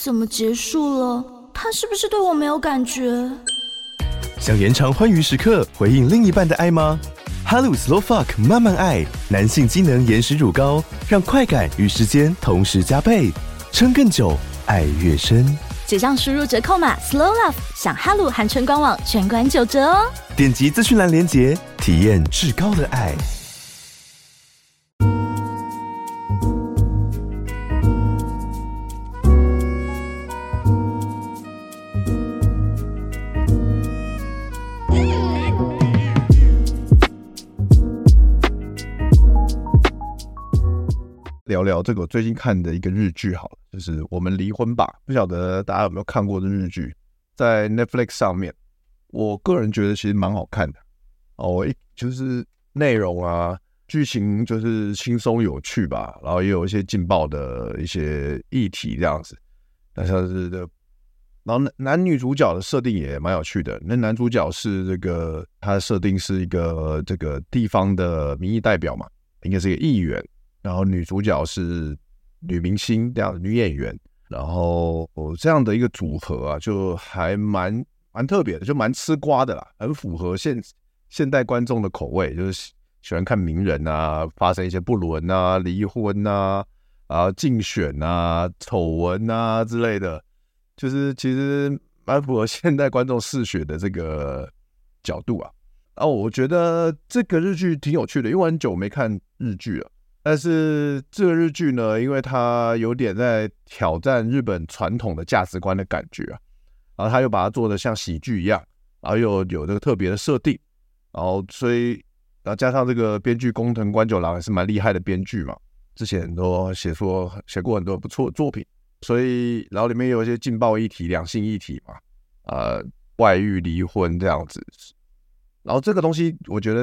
怎么结束了？他是不是对我没有感觉？ 想延长欢愉时刻，回应另一半的爱吗？哈鲁 Slow Fuck 慢慢爱，男性机能延时乳膏，让快感与时间同时加倍，撑更久，爱越深。 结账输入折扣码 Slow Love， 享哈鲁含春官网全馆9折哦！ 点击资讯栏连结，体验至高的爱。 聊聊这个我最近看的一个日剧好了，就是《我们离婚吧》，不晓得大家有没有看过这日剧，在 Netflix 上面，我个人觉得其实蛮好看的哦。就是内容啊，剧情就是轻松有趣吧，然后也有一些劲爆的一些议题这样子。那像是然后男女主角的设定也蛮有趣的。那男主角是他的设定是一个这个地方的民意代表嘛，应该是一个议员。然后女主角是女明星这样女演员，然后这样的一个组合啊，就还蛮特别的，就蛮吃瓜的啦，很符合现代观众的口味，就是喜欢看名人啊发生一些不伦啊、离婚啊、竞选啊、丑闻啊之类的，就是其实蛮符合现代观众嗜血的这个角度啊。然后我觉得这个日剧挺有趣的，因为我很久没看日剧了。但是这个日剧呢，因为它有点在挑战日本传统的价值观的感觉啊，然后他又把它做得像喜剧一样，然后又有这个特别的设定，然后加上这个编剧工藤官九郎也是蛮厉害的编剧嘛，之前都写过很多不错的作品，所以然后里面有一些劲爆议题、两性议题嘛，外遇、离婚这样子，然后这个东西我觉得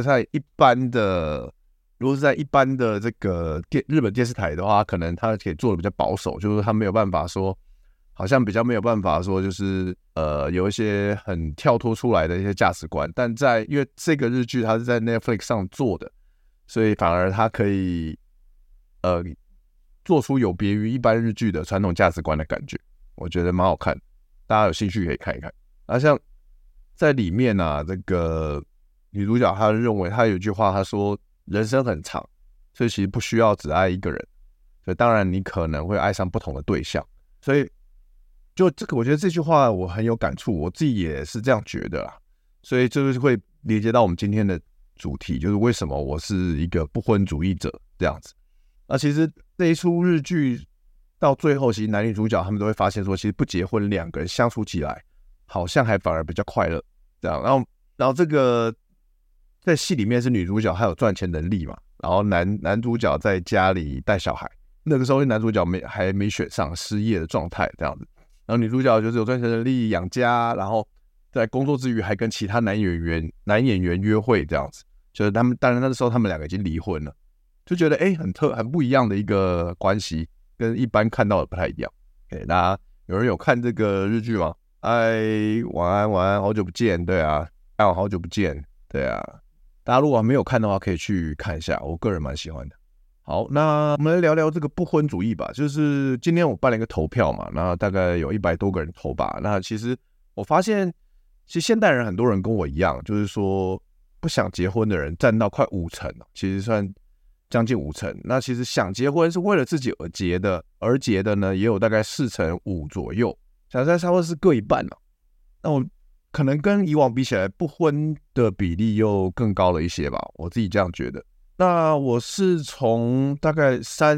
如果是在一般的这个日本电视台的话，可能他可以做的比较保守，就是他没有办法说，好像比较没有办法说，就是有一些很跳脱出来的一些价值观。但因为这个日剧它是在 Netflix 上做的，所以反而它可以做出有别于一般日剧的传统价值观的感觉，我觉得蛮好看，大家有兴趣可以看一看。像在里面啊，这个女主角她认为她有一句话，她说。人生很长，所以其实不需要只爱一个人，所以当然你可能会爱上不同的对象，所以就这个我觉得这句话我很有感触，我自己也是这样觉得啦，所以就是会连接到我们今天的主题，就是为什么我是一个不婚主义者这样子。那其实这一出日剧到最后，其实男女主角他们都会发现说，其实不结婚两个人相处起来好像还反而比较快乐这样，然后这个在戏里面是女主角还有赚钱能力嘛，然后男主角在家里带小孩，那个时候男主角还没选上，失业的状态这样子，然后女主角就是有赚钱能力养家，然后在工作之余还跟其他男演员约会这样子，就是他们当然那个时候他们两个已经离婚了，就觉得很不一样的一个关系，跟一般看到的不太一样。大家有人有看这个日剧吗？晚安，好久不见，对啊，好久不见，对啊。大家如果没有看的话，可以去看一下，我个人蛮喜欢的。好，那我们来聊聊这个不婚主义吧。就是今天我办了一个投票嘛，那大概有100多个人投吧。那其实我发现，其实现代人很多人跟我一样，就是说不想结婚的人占到快50%，其实算将近50%。那其实想结婚是为了自己而结的呢，也有大概4%5%左右，差不多是各一半了。那我可能跟以往比起来，不婚的比例又更高了一些吧，我自己这样觉得。那我是从大概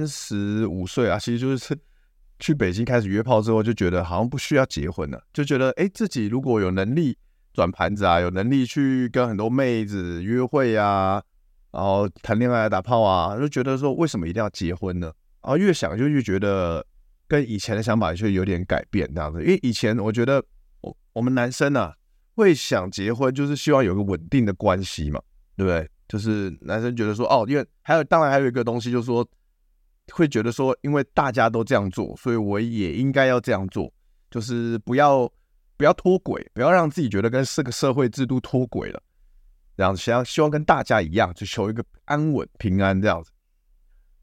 35岁啊，其实就是去北京开始约炮之后，就觉得好像不需要结婚了，就觉得自己如果有能力转盘子啊，有能力去跟很多妹子约会啊，然后谈恋爱打炮啊，就觉得说为什么一定要结婚呢？然后越想就越觉得跟以前的想法就有点改变这样子，因为以前我觉得我们男生啊。会想结婚就是希望有个稳定的关系嘛，对不对？就是男生觉得说因为当然还有一个东西就是说会觉得说因为大家都这样做，所以我也应该要这样做，就是不要脱轨，不要让自己觉得跟这个社会制度脱轨了，这样希望跟大家一样，就求一个安稳平安这样子。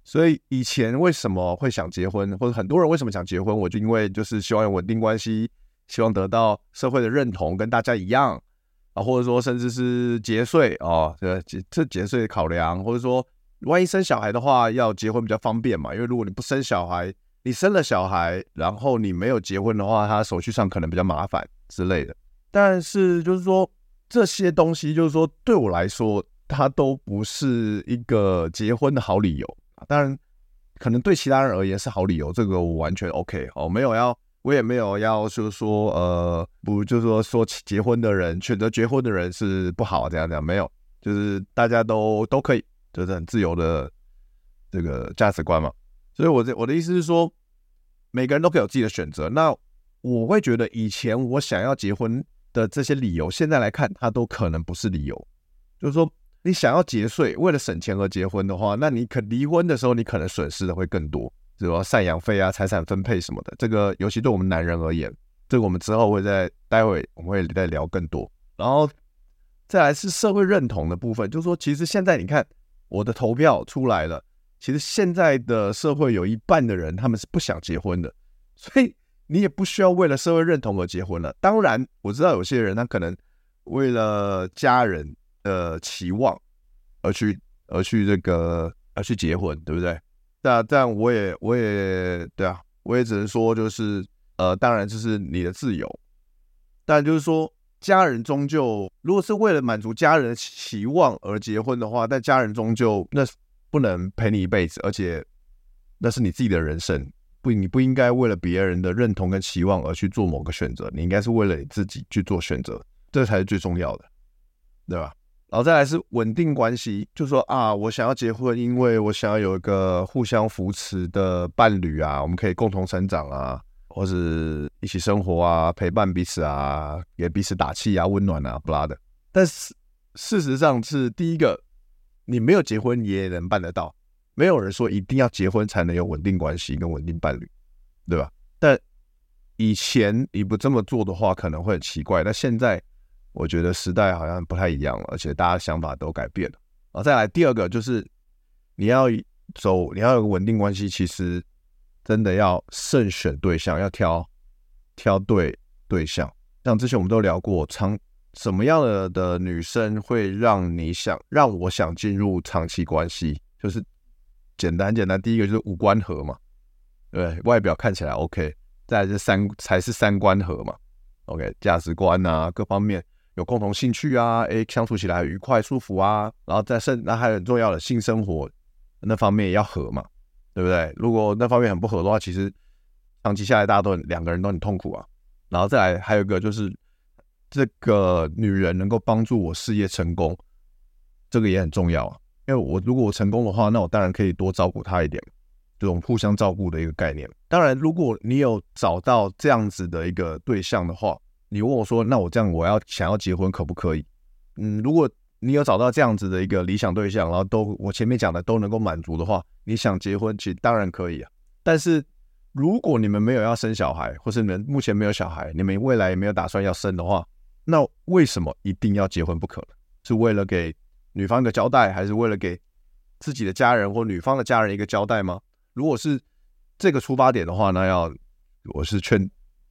所以以前为什么会想结婚，或者很多人为什么想结婚，我就因为就是希望有稳定关系，希望得到社会的认同，跟大家一样啊，或者说甚至是节税哦，这节税考量，或者说万一生小孩的话，要结婚比较方便嘛，因为如果你不生小孩，你生了小孩，然后你没有结婚的话，他手续上可能比较麻烦之类的。但是就是说这些东西，就是说对我来说，它都不是一个结婚的好理由。当然，可能对其他人而言是好理由，这个我完全 OK 哦，我也没有要就是说不就是说结婚的人选择结婚的人是不好这样没有，就是大家都可以，就是很自由的这个价值观嘛。所以我的意思是说，每个人都可以有自己的选择。那我会觉得以前我想要结婚的这些理由，现在来看它都可能不是理由，就是说。你想要节税，为了省钱而结婚的话，那你离婚的时候，你可能损失的会更多，比如说赡养费啊、财产分配什么的。这个尤其对我们男人而言，这个我们之后待会我们会再聊更多。然后再来是社会认同的部分，就是说，其实现在你看我的投票出来了，其实现在的社会有一半的人他们是不想结婚的，所以你也不需要为了社会认同而结婚了。当然，我知道有些人他可能为了家人的期望而去结婚，对不对？但我也对啊，我也只能说就是当然这是你的自由，但就是说家人终究如果是为了满足家人的期望而结婚的话，但家人终究那不能陪你一辈子，而且那是你自己的人生，你不应该为了别人的认同跟期望而去做某个选择，你应该是为了你自己去做选择，这才是最重要的，对吧？然后再来是稳定关系，就说啊，我想要结婚，因为我想要有一个互相扶持的伴侣啊，我们可以共同成长啊，或是一起生活啊，陪伴彼此啊，给彼此打气啊，温暖啊，不拉的。但是事实上是第一个，你没有结婚也能办得到，没有人说一定要结婚才能有稳定关系跟稳定伴侣，对吧？但以前你不这么做的话，可能会很奇怪，但现在我觉得时代好像不太一样了，而且大家想法都改变了。然后再来第二个就是你要有个稳定关系，其实真的要慎选对象，要挑对对象。像之前我们都聊过，什么样的女生会让我想进入长期关系，就是简单，第一个就是五官合嘛，对，外表看起来 OK， 再来才是三观合嘛 ，OK， 价值观啊各方面。有共同兴趣啊，相处起来愉快舒服啊，然后那还有很重要的性生活那方面也要合嘛，对不对？如果那方面很不合的话，其实长期下来大家两个人都很痛苦啊。然后再来还有一个就是这个女人能够帮助我事业成功，这个也很重要啊。因为如果我成功的话，那我当然可以多照顾她一点，这种互相照顾的一个概念。当然，如果你有找到这样子的一个对象的话，你问我说，那我这样想要结婚可不可以？如果你有找到这样子的一个理想对象，然后我前面讲的都能够满足的话，你想结婚其实当然可以啊。但是如果你们没有要生小孩，或是你们目前没有小孩，你们未来也没有打算要生的话，那为什么一定要结婚不可呢？是为了给女方一个交代，还是为了给自己的家人或女方的家人一个交代吗？如果是这个出发点的话，那我是劝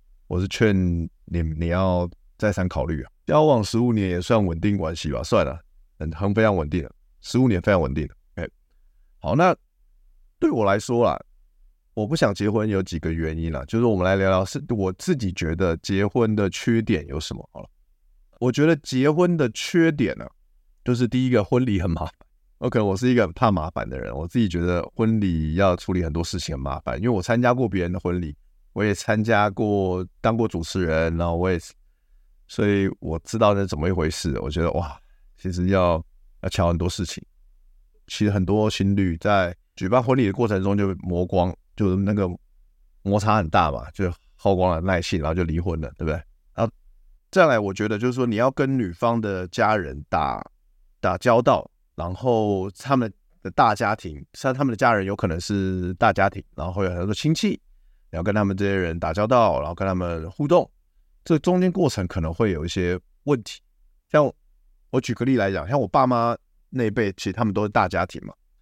你要再三考虑啊。交往15年也算稳定关系吧，算了，非常稳定了，15年非常稳定了。Okay. 好，那对我来说啦，我不想结婚有几个原因啦，就是我们来聊聊是我自己觉得结婚的缺点有什么好了。我觉得结婚的缺点呢，就是第一个婚礼很麻烦。OK， 我是一个很怕麻烦的人，我自己觉得婚礼要处理很多事情很麻烦，因为我参加过别人的婚礼。我也当过主持人，然后所以我知道那是怎么一回事。我觉得哇，其实要瞧很多事情。其实很多情侣在举办婚礼的过程中就磨光，就那个摩擦很大嘛，就耗光了耐性，然后就离婚了，对不对？然后再来，我觉得就是说你要跟女方的家人打交道，然后他们的大家庭，像他们的家人有可能是大家庭，然后会有很多亲戚。你要跟他们这些人打交道，然后跟他们互动，这中间过程可能会有一些问题。像我举个例来讲，像我爸妈那一辈，其实他们都是大家庭嘛。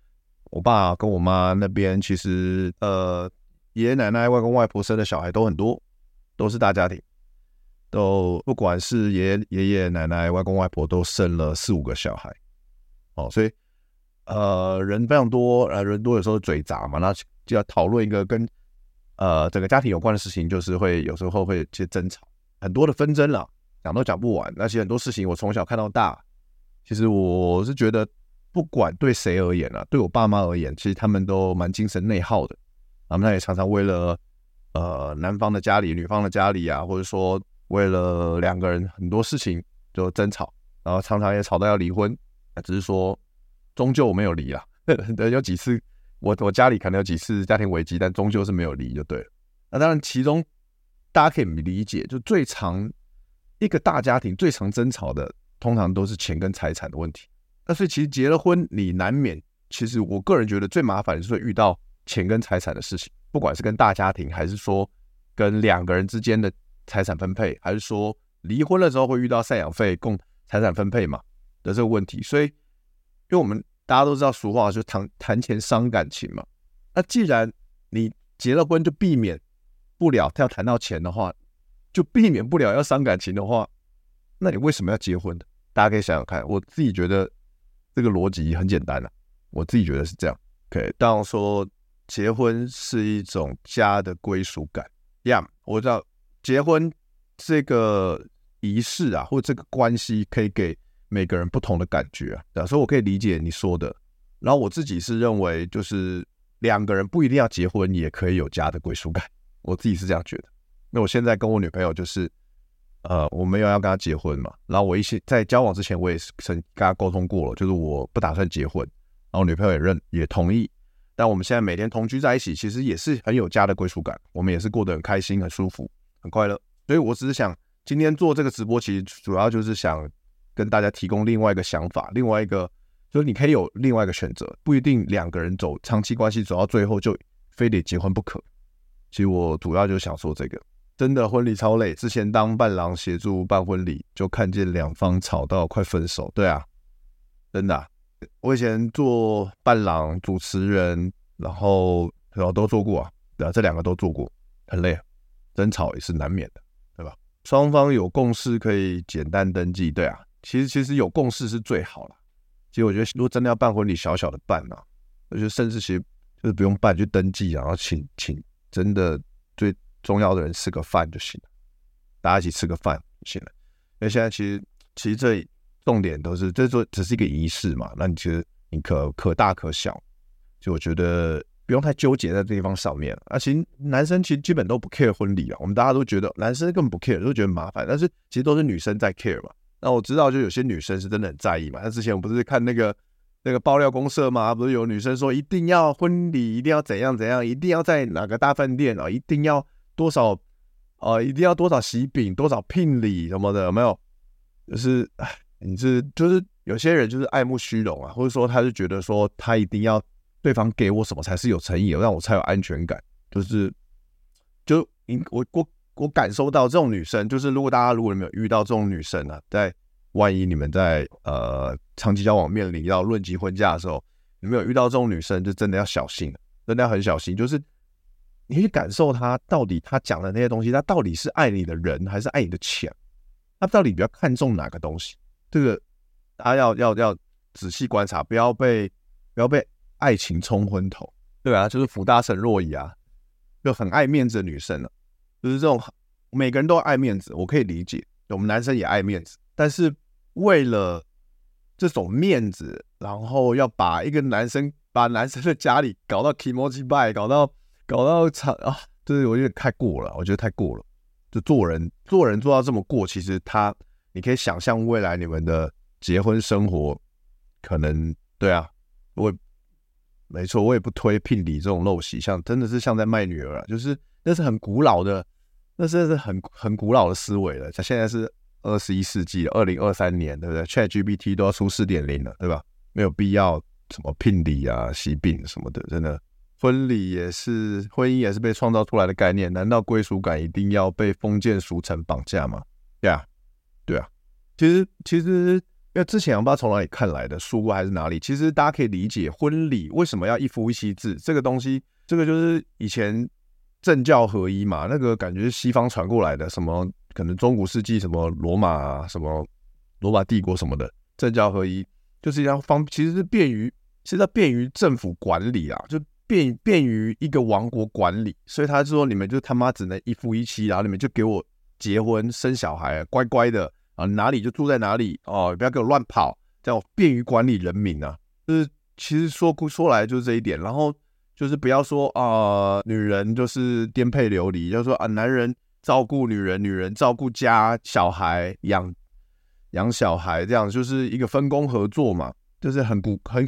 我爸跟我妈那边其实爷爷奶奶、外公外婆生的小孩都很多，都是大家庭，都不管是爷爷奶奶、外公外婆都生了4-5个小孩，所以人非常多，人多有时候嘴杂嘛，那就要讨论一个跟整个家庭有关的事情，就是会有时候会有些争吵，很多的纷争啦，讲都讲不完。那其实很多事情我从小看到大，其实我是觉得不管对谁而言啊，对我爸妈而言，其实他们都蛮精神内耗的。他们也常常为了男方的家里、女方的家里啊，或者说为了2个人很多事情就争吵，然后常常也吵到要离婚，只是说终究我没有离啦。有几次我家里可能有几次家庭危机，但终究是没有离就对了。那当然其中大家可以理解，就最常一个大家庭最常争吵的通常都是钱跟财产的问题。那所以其实结了婚你难免，其实我个人觉得最麻烦的是会遇到钱跟财产的事情，不管是跟大家庭，还是说跟2个人之间的财产分配，还是说离婚的时候会遇到赡养费共财产分配嘛的这个问题。所以因为我们大家都知道俗话就谈钱伤感情嘛，那既然你结了婚就避免不了要谈到钱的话，就避免不了要伤感情的话，那你为什么要结婚呢？大家可以想想看，我自己觉得这个逻辑很简单啊，我自己觉得是这样。OK， 当然说结婚是一种家的归属感我知道结婚这个仪式啊，或者这个关系可以给每个人不同的感觉啊，所以我可以理解你说的。然后我自己是认为，就是2个人不一定要结婚，也可以有家的归属感，我自己是这样觉得。那我现在跟我女朋友就是，我没有要跟她结婚嘛，然后我在交往之前，我也是跟她沟通过了，就是我不打算结婚，然后女朋友也同意。但我们现在每天同居在一起，其实也是很有家的归属感，我们也是过得很开心、很舒服、很快乐。所以我只是想今天做这个直播，其实主要就是想跟大家提供另外一个想法，另外一个就是你可以有另外一个选择，不一定2个人走长期关系走到最后就非得结婚不可。其实我主要就是想说这个，真的婚礼超累，之前当伴郎协助办婚礼，就看见2方吵到快分手。对啊，真的我以前做伴郎、主持人，然后都做过啊，对啊，这2个都做过，很累，争吵也是难免的，对吧？双方有共识可以简单登记，对啊，其实有共识是最好啦。其实我觉得如果真的要办婚礼，小小的办啊，我觉得甚至其实就是不用办，就登记，然后请真的最重要的人吃个饭就行了，大家一起吃个饭就行了。因为现在其实这重点都是这只是一个仪式嘛，那你其实你可大可小，就我觉得不用太纠结在这地方上面。其实男生其实基本都不 care 婚礼啊，我们大家都觉得男生根本不 care， 都觉得麻烦，但是其实都是女生在 care 嘛。那我知道就有些女生是真的很在意嘛，那之前我不是看那个爆料公社嘛，不是有女生说一定要婚礼一定要怎样怎样，一定要在哪个大饭店一定要多少一定要多少喜饼多少聘礼什么的，有没有？就是就是有些人就是爱慕虚荣啊，或者说他就觉得说他一定要对方给我什么才是有诚意的，让我才有安全感。我感受到这种女生，就是如果你们有遇到这种女生啊，在万一你们在长期交往面临到论及婚嫁的时候，你们有遇到这种女生，就真的要小心，真的要很小心。就是你去感受她到底她讲的那些东西，她到底是爱你的人还是爱你的钱？她到底比较看重哪个东西？这个大家要仔细观察，不要被爱情冲昏头。对啊，就是福大神若仪啊，就很爱面子的女生啊，就是这种每个人都爱面子，我可以理解，我们男生也爱面子，但是为了这种面子，然后要把男生的家里搞到 kimochi bai， 搞到就是我觉得太过了，我觉得太过了。就做人做到这么过，其实你可以想象未来你们的结婚生活可能，对啊，没错，我也不推聘礼这种陋习，真的是像在卖女儿啊，就是那是很古老的，那是很古老的思维了。现在是21世纪了，2023年，对不对 ？ChatGPT 都要出 4.0 了，对吧？没有必要什么聘礼啊、喜饼什么的，真的。婚姻也是被创造出来的概念，难道归属感一定要被封建俗成绑架吗？对啊。其实因为之前我不知道从哪里看来的书还是哪里，其实大家可以理解婚礼为什么要一夫一妻制这个东西，这个就是以前政教合一嘛，那个感觉是西方传过来的，什么可能中古世纪什么罗马啊，什么罗马帝国什么的，政教合一就是要其实是便于政府管理啊，就便于一个王国管理，所以他就说你们就他妈只能一夫一妻，然后你们就给我结婚生小孩，乖乖的啊，哪里就住在哪里哦，不要给我乱跑，这样便于管理人民啊。就是其实说来就是这一点，然后就是不要说女人就是颠沛流离，就是说男人照顾女人，女人照顾家小孩，养小孩，这样就是一个分工合作嘛，就是很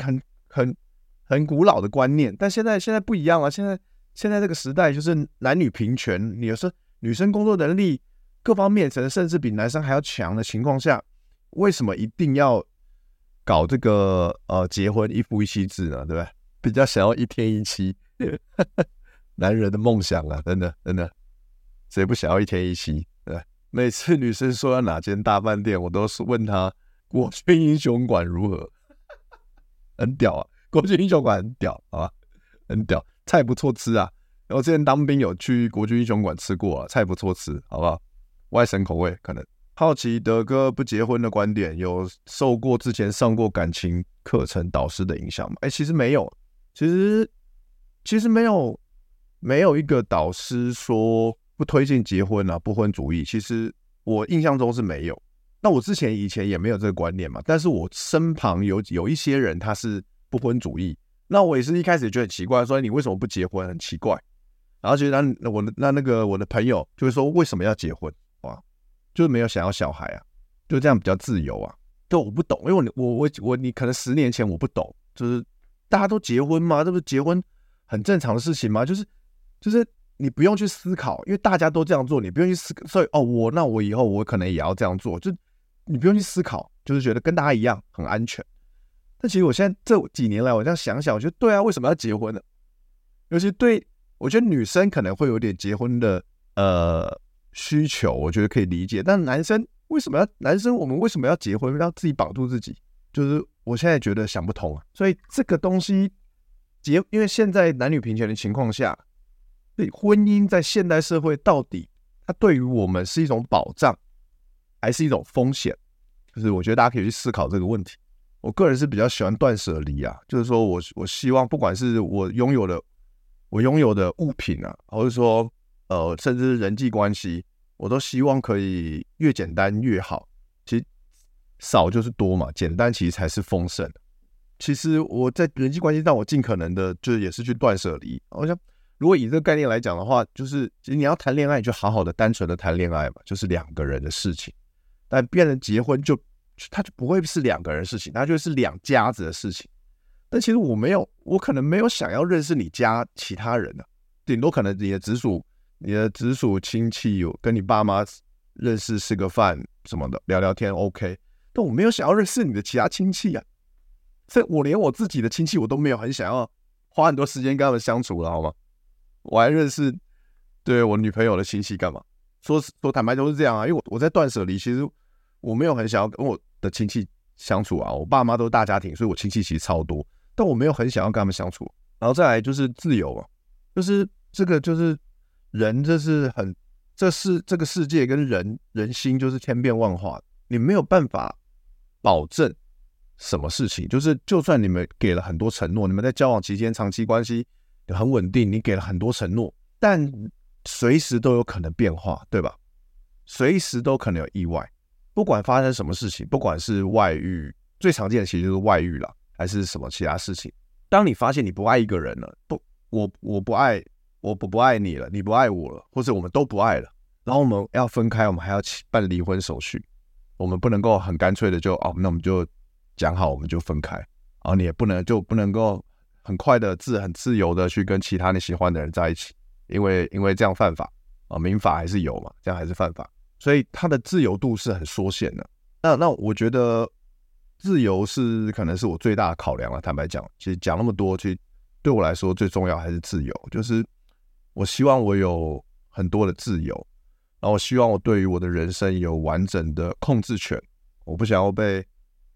古老的观念。但现在不一样了，现在这个时代就是男女平权，你有时候女生工作能力各方面甚至比男生还要强的情况下，为什么一定要搞这个结婚一夫一妻制呢？对不对？比较想要一天一妻，男人的梦想啊，真的，谁不想要一天一妻？对，每次女生说要哪间大饭店，我都是问她国军英雄馆如何，很屌啊！国军英雄馆很屌，好吧，很屌，菜不错吃啊。然后之前当兵有去国军英雄馆吃过啊，菜不错吃，好不好？外省口味可能。好奇德哥不结婚的观点，有受过之前上过感情课程导师的影响吗？其实没有，其实没有一个导师说不推荐结婚啊，不婚主义。其实我印象中是没有。那我以前也没有这个观念嘛，但是我身旁有一些人他是不婚主义，那我也是一开始觉得很奇怪，说你为什么不结婚，很奇怪。然后其实我的朋友就会说为什么要结婚啊？就是没有想要小孩啊，就这样比较自由啊。对，我不懂，因为你可能10年前我不懂，就是大家都结婚嘛，这不是结婚很正常的事情吗？就是你不用去思考，因为大家都这样做，你不用去思考，所以我以后我可能也要这样做，就你不用去思考，就是觉得跟大家一样很安全。但其实我现在这几年来，我这样想想，我觉得对啊，为什么要结婚呢？尤其对我觉得女生可能会有点结婚的需求，我觉得可以理解。但男生我们为什么要结婚，要自己绑住自己？就是我现在觉得想不通啊。所以这个东西因为现在男女平权的情况下，婚姻在现代社会到底它对于我们是一种保障，还是一种风险？就是我觉得大家可以去思考这个问题。我个人是比较喜欢断舍离啊，就是说我希望不管是我拥有的物品啊，或者说甚至是人际关系，我都希望可以越简单越好。其实少就是多嘛，简单其实才是丰盛。其实我在人际关系上，我尽可能的就是也是去断舍离。我想，如果以这个概念来讲的话，就是其实你要谈恋爱，就好好的单纯的谈恋爱嘛，就是2个人的事情。但变成结婚它就不会是2个人的事情，它就是2家子的事情。但其实我可能没有想要认识你家其他人啊，顶多可能你的直属亲戚有跟你爸妈认识吃个饭什么的，聊聊天 OK。但我没有想要认识你的其他亲戚啊，所以我连我自己的亲戚我都没有很想要花很多时间跟他们相处了，好吗？我还认识对我女朋友的亲戚干嘛？说坦白都是这样啊，因为我在断舍离，其实我没有很想要跟我的亲戚相处啊。我爸妈都是大家庭，所以我亲戚其实超多，但我没有很想要跟他们相处。然后再来就是自由啊，就是这个就是人，这个世界跟人心就是千变万化，你没有办法保证什么事情。就算你们给了很多承诺，你们在交往期间长期关系很稳定，你给了很多承诺，但随时都有可能变化，对吧？随时都可能有意外，不管发生什么事情，不管是外遇，最常见的其实就是外遇啦，还是什么其他事情。当你发现你不爱一个人了，我不爱你了，你不爱我了，或者我们都不爱了，然后我们要分开，我们还要办离婚手续，我们不能够很干脆的那我们就讲好，我们就分开，然后你也不能够很快的很自由的去跟其他你喜欢的人在一起，因为这样犯法啊，民法还是有嘛，这样还是犯法，所以它的自由度是很缩限的。那我觉得自由可能是我最大的考量了。坦白讲，其实讲那么多，其实对我来说最重要还是自由，就是我希望我有很多的自由，然后我希望我对于我的人生有完整的控制权，我不想要被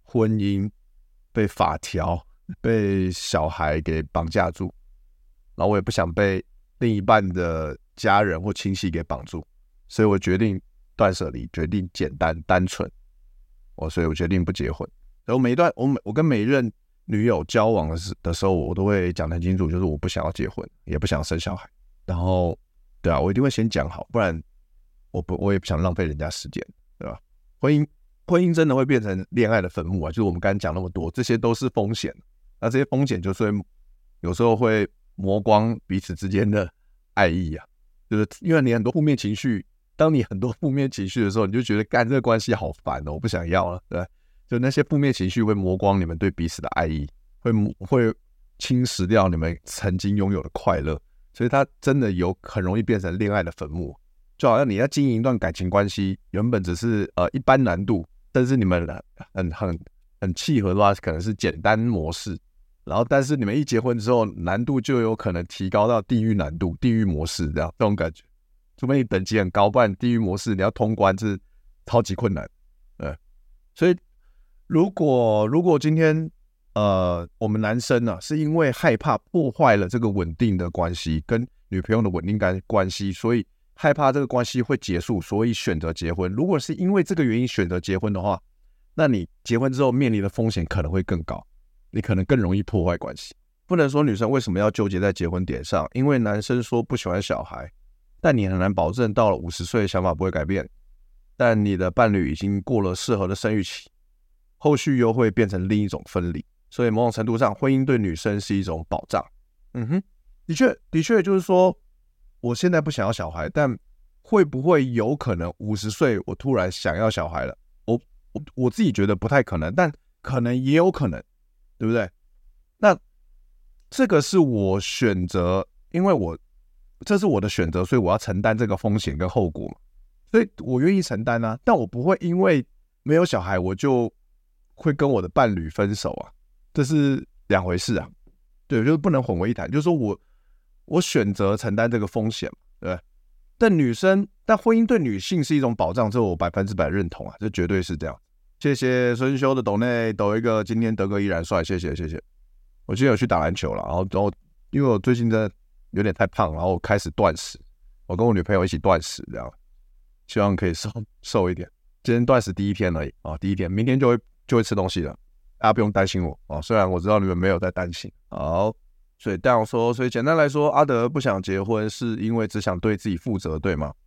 婚姻、被法条、被小孩给绑架住，然后我也不想被另一半的家人或亲戚给绑住，所以我决定断舍离，决定简单单纯。所以我决定不结婚。然后我跟每一任女友交往的时候，我都会讲得很清楚，就是我不想要结婚，也不想生小孩。然后，对啊，我一定会先讲好，不然我也不想浪费人家时间，对吧？婚姻真的会变成恋爱的坟墓啊！就是我们刚才讲那么多，这些都是风险。那这些风险就是有时候会磨光彼此之间的爱意啊，就是因为你很多负面情绪，当你很多负面情绪的时候，你就觉得干这个关系好烦哦，我不想要了，对，就那些负面情绪会磨光你们对彼此的爱意，会侵蚀掉你们曾经拥有的快乐，所以它真的很容易变成恋爱的坟墓。就好像你要经营一段感情关系，原本只是一般难度，但是你们很契合的话，可能是简单模式。然后，但是你们一结婚之后，难度就有可能提高到地狱难度、地狱模式这种感觉。除非你等级很高，不然地狱模式你要通关是超级困难。所以如果今天我们男生啊是因为害怕破坏了这个稳定的关系，跟女朋友的稳定关系，所以害怕这个关系会结束，所以选择结婚。如果是因为这个原因选择结婚的话，那你结婚之后面临的风险可能会更高。你可能更容易破坏关系。不能说女生为什么要纠结在结婚点上，因为男生说不喜欢小孩，但你很难保证到了50岁想法不会改变，但你的伴侣已经过了适合的生育期，后续又会变成另一种分离。所以某种程度上，婚姻对女生是一种保障。的确就是说，我现在不想要小孩，但会不会有可能50岁我突然想要小孩了？我自己觉得不太可能，但可能也有可能。对不对？那这个是我选择，因为这是我的选择，所以我要承担这个风险跟后果嘛，所以我愿意承担啊。但我不会因为没有小孩，我就会跟我的伴侣分手啊，这是两回事啊。对，就是不能混为一谈。就是说我选择承担这个风险嘛，对不对？但婚姻对女性是一种保障，这我100%认同啊，这绝对是这样。谢谢孙修的抖内抖一个，今天德哥依然帅，谢谢。我今天有去打篮球了，然后因为我最近真的有点太胖，然后我开始断食，我跟我女朋友一起断食，这样希望可以瘦一点。今天断食第一天而已啊，第一天，明天就会吃东西了，大家不用担心我啊，虽然我知道你们没有在担心。好，所以简单来说，阿德不想结婚是因为只想对自己负责，对吗？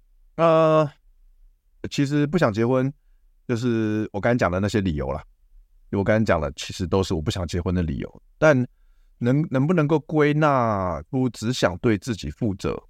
其实不想结婚。就是我刚才讲的那些理由啦，我刚才讲的其实都是我不想结婚的理由，但能不能够归纳出只想对自己负责？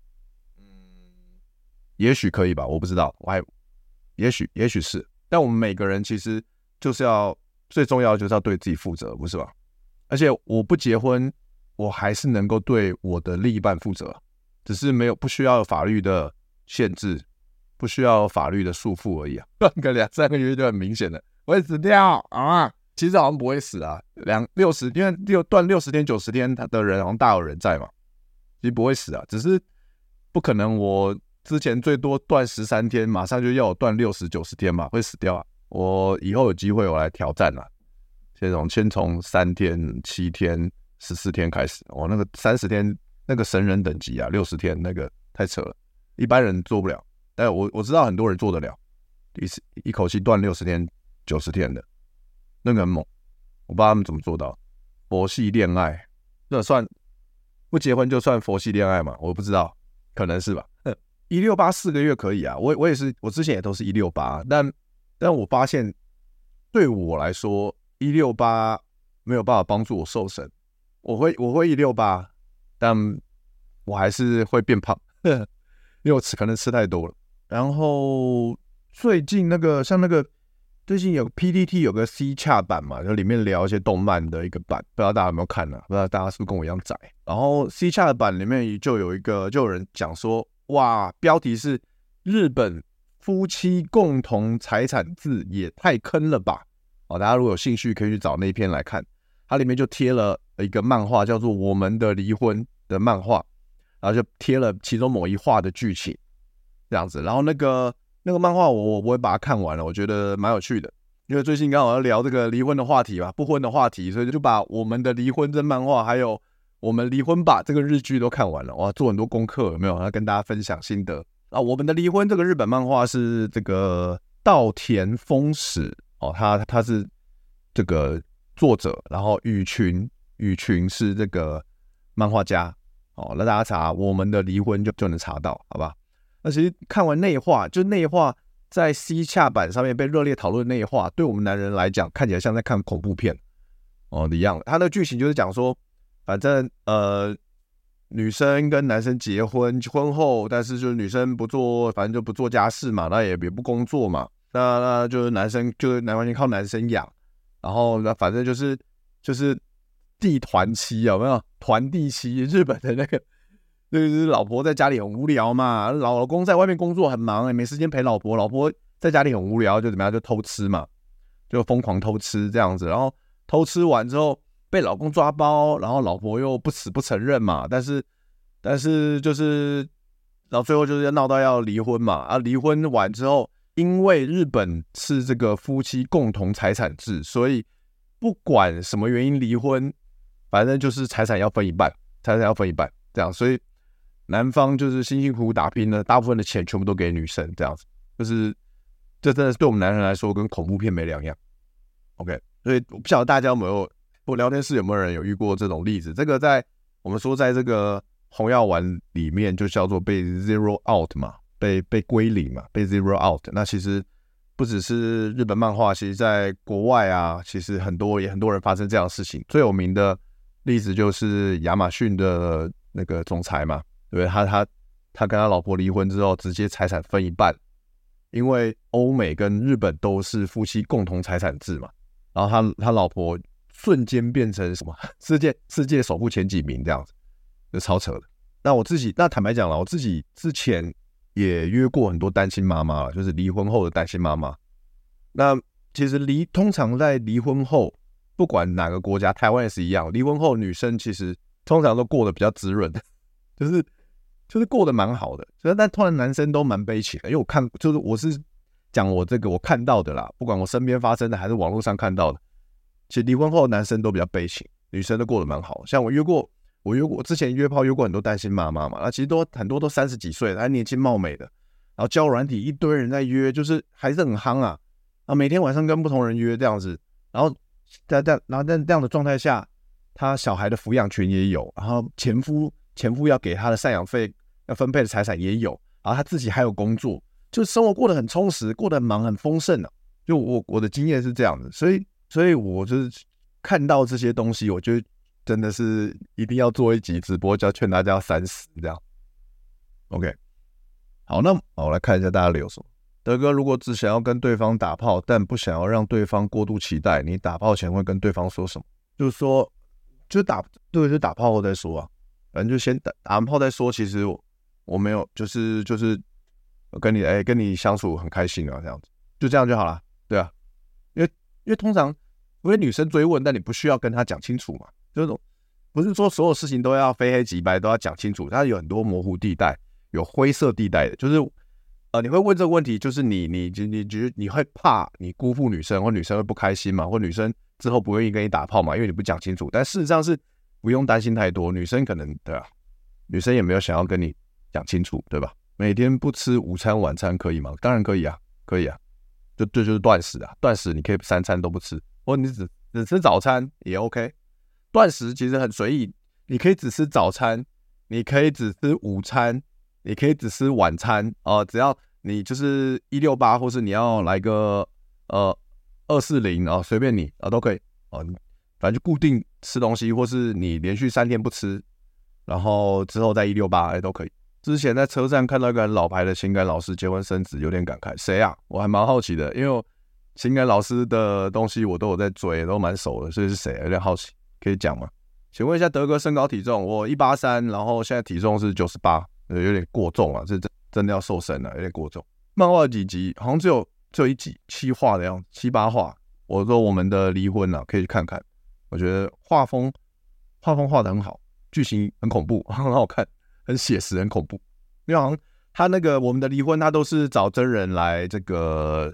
也许可以吧，我不知道，也许是，但我们每个人其实就是最重要的就是要对自己负责，不是吧？而且我不结婚，我还是能够对我的另一半负责，只是不需要有法律的限制。不需要法律的束缚而已啊，断个2-3个月就很明显了，我会死掉啊！其实好像不会死啊，60因为断60天90天的人好像大有人在嘛，其实不会死啊，只是不可能我之前最多断13天，马上就要我断60、90天嘛，会死掉啊！我以后有机会我来挑战啊，先从3天、7天、14天开始，那个30天那个神人等级啊，60天那个太扯了，一般人做不了。但我知道很多人做得了，一口气断60天、90天的，那个很猛，我不知道他们怎么做到。佛系恋爱，这算不结婚就算佛系恋爱嘛？我不知道，可能是吧。168 4个月可以啊，我也是，我之前也都是168，但我发现对我来说168没有办法帮助我瘦身，我会168，但我还是会变胖，因为我可能吃太多了。然后最近最近有 PTT 有个 C 洽版嘛，就里面聊一些动漫的一个版，不知道大家有没有看呢？不知道大家是不是跟我一样宅？然后 C 洽的版里面就有人讲说，哇，标题是日本夫妻共同财产制也太坑了吧！大家如果有兴趣可以去找那一篇来看，它里面就贴了一个漫画叫做《我们的离婚》的漫画，然后就贴了其中某一话的剧情。这样子，然后那个漫画我会把它看完了，我觉得蛮有趣的。 因为最近刚好要聊这个离婚的话题嘛，不婚的话题，所以就把我们的离婚这漫画，还有我们离婚吧这个日剧都看完了。哇，做很多功课，有没有？要跟大家分享心得啊。我们的离婚这个日本漫画是这个稻田丰史哦，他是这个作者，然后羽群是这个漫画家哦。那大家查我们的离婚就能查到，好吧？那其实看完内化，就内化。在 C 洽版上面被热烈讨论的内化，对我们男人来讲，看起来像在看恐怖片哦一样。他的剧情就是讲说，反正女生跟男生结婚后，但是就是女生反正就不做家事嘛，那也不工作嘛，那就是男生就是完全靠男生养，然后那反正就是地团妻有没有？团地妻，日本的那个。就是老婆在家里很无聊嘛，老公在外面工作很忙，没时间陪老婆，老婆在家里很无聊，就怎么样就偷吃嘛，就疯狂偷吃这样子，然后偷吃完之后被老公抓包，然后老婆又不死不承认嘛，但是就是然后最后就是要闹到要离婚嘛，啊离婚完之后，因为日本是这个夫妻共同财产制，所以不管什么原因离婚，反正就是财产要分一半这样，所以男方就是辛辛苦苦打拼呢，大部分的钱全部都给女生，这样子，就是这真的是对我们男人来说跟恐怖片没两样。OK， 所以我不晓得大家有没有，我聊天室有没有人有遇过这种例子？这个在我们说在这个红药丸里面就叫做被 zero out 嘛，被归零嘛，被 zero out。那其实不只是日本漫画，其实在国外啊，其实很多人发生这样的事情。最有名的例子就是亚马逊的那个总裁嘛。对，他跟他老婆离婚之后，直接财产分一半，因为欧美跟日本都是夫妻共同财产制嘛。然后他老婆瞬间变成什么世界首富前几名这样子，就超扯的。那坦白讲了，我自己之前也约过很多单亲妈妈了，就是离婚后的单亲妈妈。那其实通常在离婚后，不管哪个国家，台湾也是一样，离婚后女生其实通常都过得比较滋润，就是过得蛮好的，但通常男生都蛮悲情的，因为我是讲我看到的啦，不管我身边发生的还是网络上看到的，其实离婚后男生都比较悲情，女生都过得蛮好。像我之前约炮约过很多单亲妈妈嘛，那其实很多都30几岁了，还年轻貌美的，然后交友软体一堆人在约，就是还是很夯啊，每天晚上跟不同人约这样子，然后在这样的状态下，他小孩的抚养权也有，然后前夫要给他的赡养费要分配的财产也有，然后他自己还有工作，就生活过得很充实，过得很忙很丰盛啊。就我的经验是这样的，所以我就是看到这些东西，我就真的是一定要做一集直播，就要劝大家要3思这样。OK， 好，那我来看一下大家留什么。德哥，如果只想要跟对方打炮，但不想要让对方过度期待，你打炮前会跟对方说什么？就是说，就打炮后再说啊。反正就先打完炮再说。其实我没有，就是跟你相处很开心啊，这样子，就这样就好了，对啊，因为通常因为女生追问，但你不需要跟她讲清楚嘛，这种不是说所有事情都要非黑即白，都要讲清楚，它有很多模糊地带，有灰色地带的，就是你会问这个问题，就是你会怕你辜负女生，或女生会不开心嘛，或女生之后不愿意跟你打炮嘛，因为你不讲清楚，但事实上是。不用担心太多，女生可能对啊，女生也没有想要跟你讲清楚，对吧？每天不吃午餐晚餐可以吗？当然可以啊，就是断食啊，断食你可以3餐都不吃，或你只吃早餐也 OK。断食其实很随意，你可以只吃早餐，你可以只吃午餐，你可以只吃晚餐只要你就是168，或是你要来个240随便你都可以反正就固定吃东西，或是你连续3天不吃，然后之后再168都可以。之前在车站看到一个很老牌的情感老师结婚生子，有点感慨。谁啊？我还蛮好奇的，因为情感老师的东西我都有在追，都蛮熟的，所以是谁？有点好奇，可以讲吗？请问一下德哥身高体重，我183，然后现在体重是98，有点过重啊，这真的要瘦身了，有点过重。漫画几集好像只有1集7话的样子，7、8话。我说我们的离婚可以去看看。我觉得画风画得很好，剧情很恐怖，很好看，很写实，很恐怖。因为好像他那个我们的离婚，他都是找真人来这个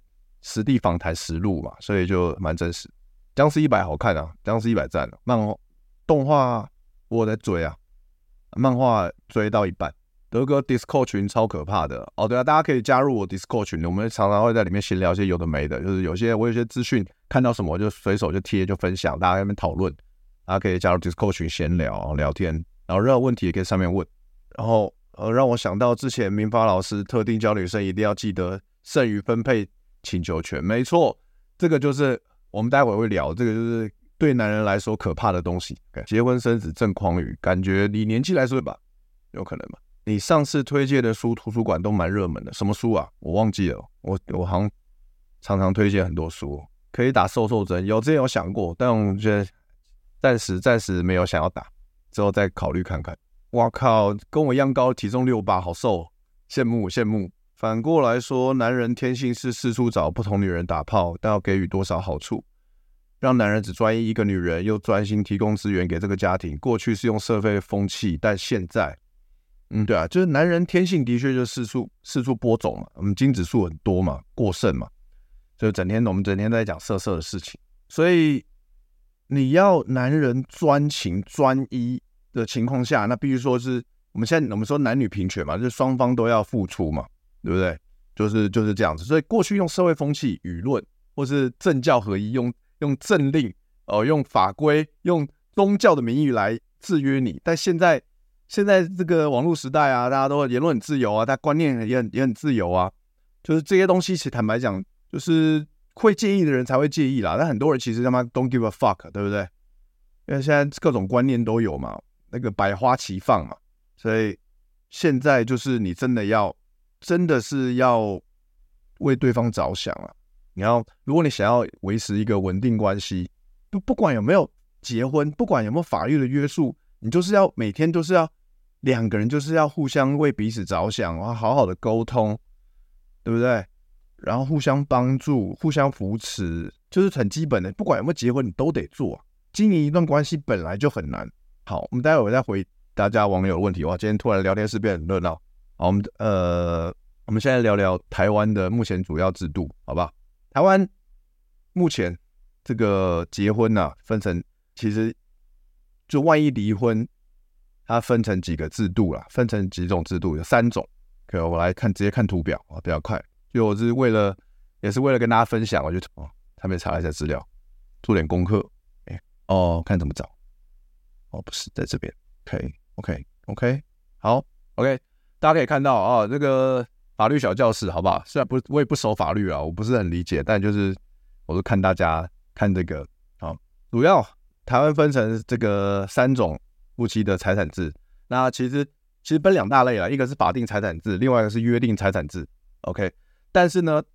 实地访谈实录嘛，所以就蛮真实。僵尸100好看啊，僵尸100赞了。动画我在追啊，漫画追到一半。德哥 Discord 群超可怕的哦，对啊，大家可以加入我 Discord 群，我们常常会在里面闲聊一些有的没的，就是我有些资讯看到什么就随手就贴就分享，大家在那边讨论，大家可以加入 Discord 群闲聊聊天，然后任何问题也可以上面问。然后让我想到之前民法老师特定教女生一定要记得剩余分配请求权，没错，这个就是我们待会会聊，这个就是对男人来说可怕的东西。结婚生子正狂语，感觉以年纪来说吧，有可能吧。你上次推荐的书，图书馆都蛮热门的，什么书啊？我忘记了。我好像常常推荐很多书，可以打瘦针，之前有想过，但我觉得暂时没有想要打，之后再考虑看看。哇靠，跟我一样高，体重68，好瘦，羡慕羡慕。反过来说，男人天性是四处找不同女人打炮，但要给予多少好处？让男人只专一一个女人，又专心提供资源给这个家庭。过去是用社会风气，但现在。对啊，就是男人天性的确就是四处播种嘛，我们精子数很多嘛，过剩嘛，就我们整天在讲色的事情，所以你要男人专情专一的情况下，那必须说是我们说男女平权嘛，就是双方都要付出嘛，对不对？就是这样子，所以过去用社会风气、舆论或是政教合一，用政令用法规、用宗教的名义来制约你，但现在这个网络时代啊，大家都言论很自由啊，大家观念也很自由啊，就是这些东西，其实坦白讲，就是会介意的人才会介意啦。但很多人其实他妈 don't give a fuck， 对不对？因为现在各种观念都有嘛，那个百花齐放嘛，所以现在就是你真的是要为对方着想啊。如果你想要维持一个稳定关系，不管有没有结婚，不管有没有法律的约束。你就是要每天都是要两个人就是要互相为彼此着想，然后好好的沟通，对不对？然后互相帮助、互相扶持，就是很基本的。不管有没有结婚，你都得做。经营一段关系本来就很难。好，我们待会再回大家网友的问题。哇，今天突然聊天室变很热闹。好，我们现在聊聊台湾的目前主要制度，好不好？台湾目前这个结婚啊，分成其实。就万一离婚，它分成几个制度啦，分成几种制度，有3种。可我来直接看图表啊，比较快。就我也是为了跟大家分享，我就特别查了一下资料，做点功课。看怎么找。不是在这边。OK， 好 ，OK， 大家可以看到啊，这个法律小教室，好不好？虽然我也不熟法律啊，我不是很理解，但就是我是看大家看这个啊，主要。台湾分成这个3种夫妻的财产制，那其实分2大类啦，一个是法定财产制，另外一个是约定财产制。OK， 但是呢，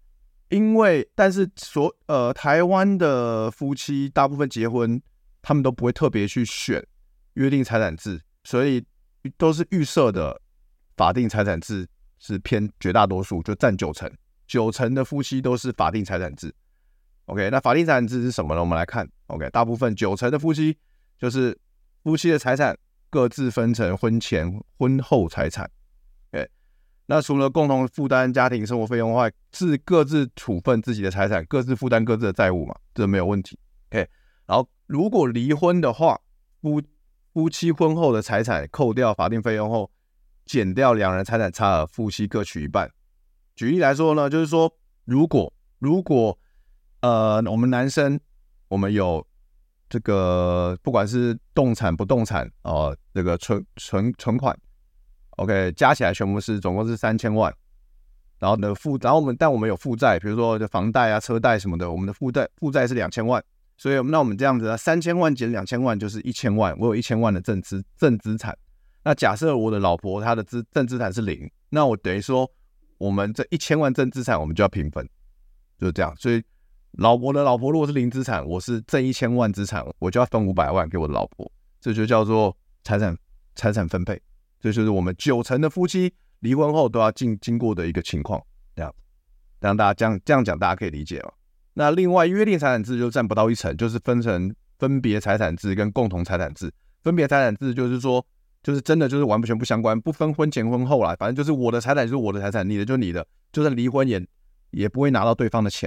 台湾的夫妻大部分结婚，他们都不会特别去选约定财产制，所以都是预设的法定财产制是偏绝大多数，就占90%的夫妻都是法定财产制。OK， 那法定财产制是什么呢？我们来看。OK， 大部分90%的夫妻就是夫妻的财产各自分成婚前、婚后财产。OK， 那除了共同负担家庭生活费用外，各自处分自己的财产，各自负担各自的债务嘛，这没有问题。OK， 然后如果离婚的话，夫妻婚后的财产扣掉法定费用后，减掉2人财产差额，夫妻各取一半。举例来说呢，就是说如果我们男生我们有这个不管是动产不动产这个存款 OK 加起来全部总共是3000万，然后我们有负债，比如说房贷啊车贷什么的，我们的负债是2000万，所以那我们这样子3000万减2000万就是1000万，我有1000万的正资产。那假设我的老婆她的正资产是0，那我等于说我们这1000万正资产我们就要平分，就是这样。所以我的老婆如果是0资产，我是挣1000万资产，我就要分500万给我的老婆，这就叫做财产分配。这就是我们90%的夫妻离婚后都要经过的一个情况，这样让大家这样讲，大家可以理解吗？那另外约定财产制就占不到1成，就是分成分别财产制跟共同财产制。分别财产制就是说，就是真的就是完全不相关，不分婚前婚后啦，反正就是我的财产就是我的财产，你的就是你的，就算离婚也不会拿到对方的钱。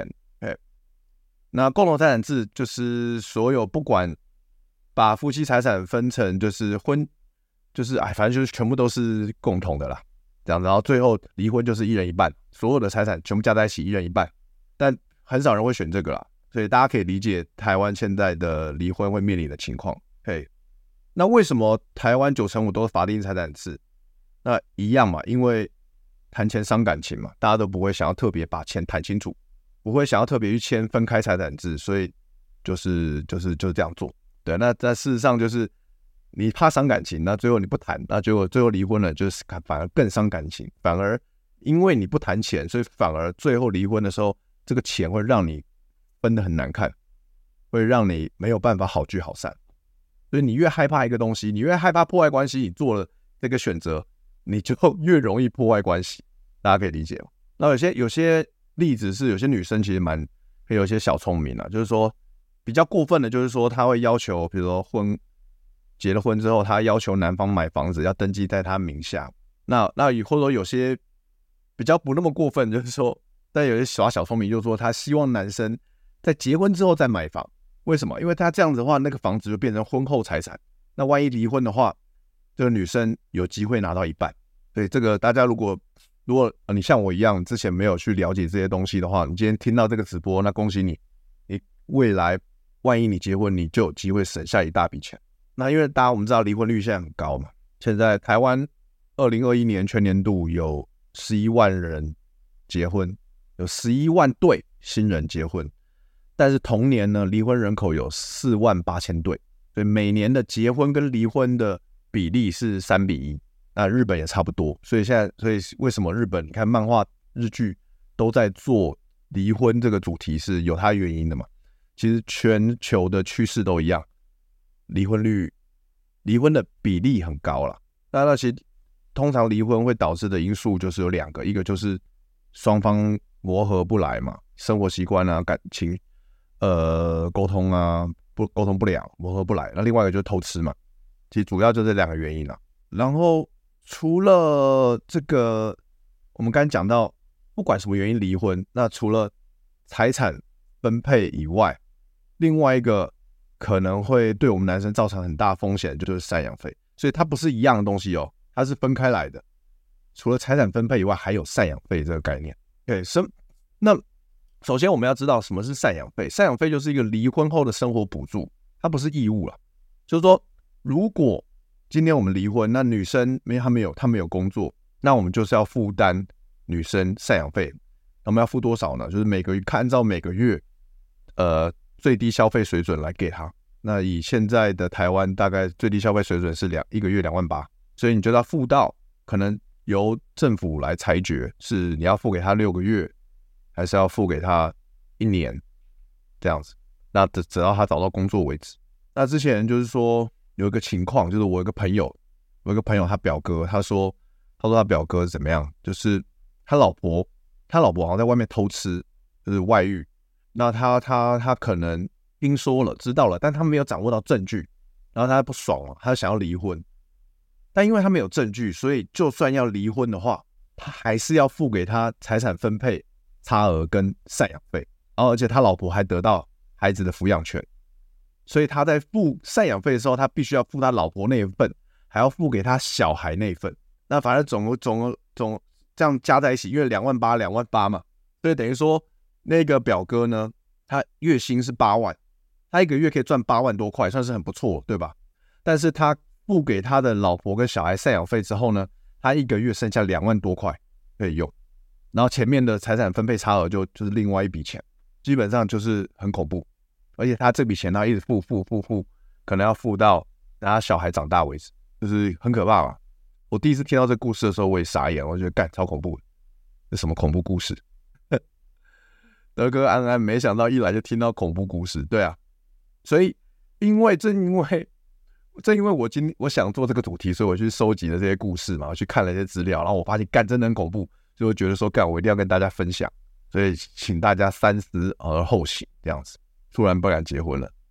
那共同财产制就是所有不管把夫妻财产分成就是反正就是全部都是共同的啦，这样子，然后最后离婚就是一人一半，所有的财产全部加在一起一人一半，但很少人会选这个啦，所以大家可以理解台湾现在的离婚会面临的情况。那为什么台湾9成5都是法定财产制？那一样嘛，因为谈钱伤感情嘛，大家都不会想要特别把钱谈清楚，不会想要特别去签分开财产制，所以就是这样做。对，那在事实上就是你怕伤感情，那最后你不谈，那结果最后离婚了，就是反而更伤感情，反而因为你不谈钱，所以反而最后离婚的时候，这个钱会让你分得很难看，会让你没有办法好聚好散。所以你越害怕一个东西，你越害怕破坏关系，你做了这个选择，你就越容易破坏关系，大家可以理解吗？那有些例子是有些女生其实会有一些小聪明啊，就是说比较过分的，就是说她会要求，比如说结了婚之后，她要求男方买房子要登记在她名下。那或者说有些比较不那么过分，就是说，但有些小聪明，就是说她希望男生在结婚之后再买房。为什么？因为他这样子的话，那个房子就变成婚后财产。那万一离婚的话，这个女生有机会拿到一半。所以这个大家如果你像我一样之前没有去了解这些东西的话，你今天听到这个直播，那恭喜你，你未来万一你结婚，你就有机会省下一大笔钱。那因为我们知道离婚率现在很高嘛，现在台湾2021年全年度有11万人结婚，有11万对新人结婚。但是同年呢，离婚人口有4万8千对，所以每年的结婚跟离婚的比例是3:1。那日本也差不多，所以为什么日本你看漫画、日剧都在做离婚这个主题是有它原因的嘛？其实全球的趋势都一样，离婚的比例很高啦。那其实通常离婚会导致的因素就是有2个，一个就是双方磨合不来嘛，生活习惯啊、感情。沟通不良，磨合不来。那另外一个就是偷吃嘛，其实主要就这2个原因啦。然后除了这个，我们刚才讲到，不管什么原因离婚，那除了财产分配以外，另外一个可能会对我们男生造成很大风险，就是赡养费。所以它不是一样的东西哦，它是分开来的。除了财产分配以外，还有赡养费这个概念。那首先我们要知道什么是赡养费。赡养费就是一个离婚后的生活补助，它不是义务啦。就是说，如果今天我们离婚，那女生她没有工作，那我们就是要负担女生赡养费。我们要付多少呢？就是按照每个月最低消费水准来给她。那以现在的台湾大概最低消费水准是一个月2万8，所以你就要付到可能由政府来裁决，是你要付给她6个月。还是要付给他1年这样子，那直到他找到工作为止。那之前就是说有一个情况，就是我有一个朋友他表哥，他说他表哥怎么样，就是他老婆好像在外面偷吃，就是外遇。那他可能听说了知道了，但他没有掌握到证据，然后他不爽了，他想要离婚。但因为他没有证据，所以就算要离婚的话，他还是要付给他财产分配差额跟赡养费，然后而且他老婆还得到孩子的抚养权，所以他在付赡养费的时候，他必须要付他老婆那一份，还要付给他小孩那一份。那反正总这样加在一起，因为2万8嘛，所以等于说那个表哥呢，他月薪是8万，他一个月可以赚8万多块，算是很不错，对吧？但是他付给他的老婆跟小孩赡养费之后呢，他一个月剩下2万多块可以用。然后前面的财产分配差额就是另外一笔钱，基本上就是很恐怖。而且他这笔钱他一直付，可能要付到他小孩长大为止，就是很可怕嘛。我第一次听到这故事的时候，我也傻眼，我觉得超恐怖的，这什么恐怖故事？德哥安安，没想到一来就听到恐怖故事，对啊。所以正因为我想做这个主题，所以我去收集了这些故事嘛，我去看了一些资料，然后我发现真的很恐怖。就会觉得说我一定要跟大家分享，所以请大家三思而后行，这样子。突然不敢结婚了，